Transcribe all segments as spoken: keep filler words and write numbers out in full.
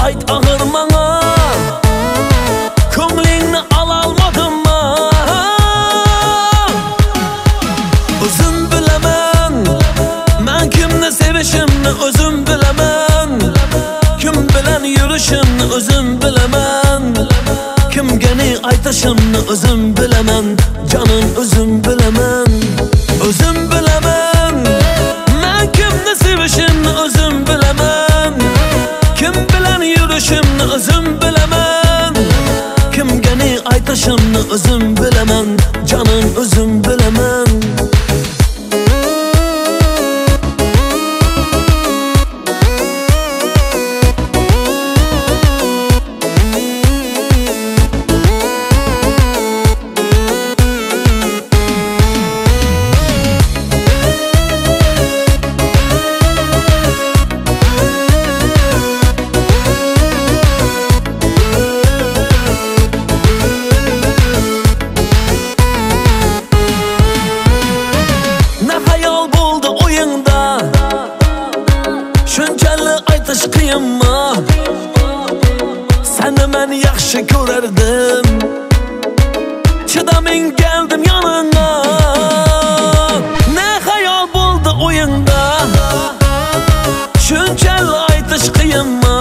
ayt ağır manga, ko'nglingni ololmadimmi? O'zim bilaman, men kimni sevishimni o'zim bilaman, kim bilan yurishimni o'zim bilaman, kimga ne aytishimni o'zim bilaman, jonim o'zim bilaman. O'zim bilaman, men kimni sevishimni o'zim bilaman, kim bilan yurishimni o'zim bilaman, kimga ne aytishimni o'zim bilaman, jonim o'zim bilaman. Shunchalik aytish qiyinmi? Seni men yaxshi ko'rardim, chidaming keldim yoningga. Ne xayol bo'ldi o'yingda? Shunchalik aytish qiyinmi?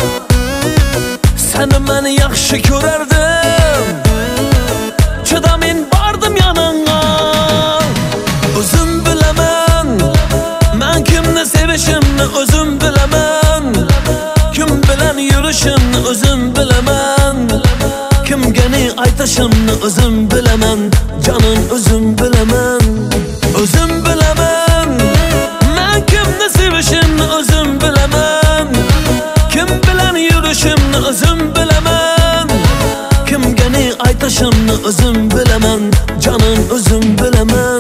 Seni men yaxshi ko'rardim, chidaming bordim yoningga. O'zim bilaman, men kimni sevishimni o'zim bilaman, kim bilan yurishimni o'zim bilaman, kimga ne aytishimni o'zim bilaman, jonim o'zim bilaman. O'zim bilaman, men kimni sevishimni o'zim bilaman, kim bilan yurishimni o'zim bilaman, kimga ne aytishimni o'zim bilaman, jonim o'zim bilaman.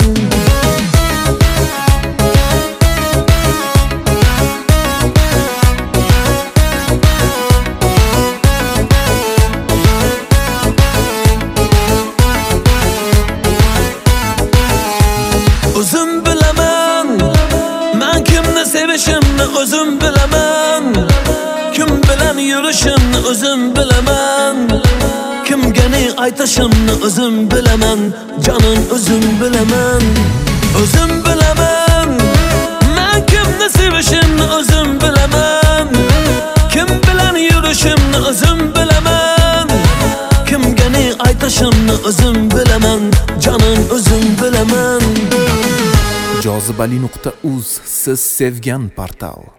O'zim bilaman, men kimni sevishimni o'zim bilaman, kim bilan yurishimni o'zim bilaman, kimga ne aytishimni o'zim bilaman, jonim o'zim bilaman. O'zim bilaman, men kimni sevishimni o'zim bilaman, kim bilan yurishimni o'zim bilaman, kimga ne aytishimni o'zim bilaman, jonim o'zim bilaman. jozibali nuqta uz siz sevgan portal.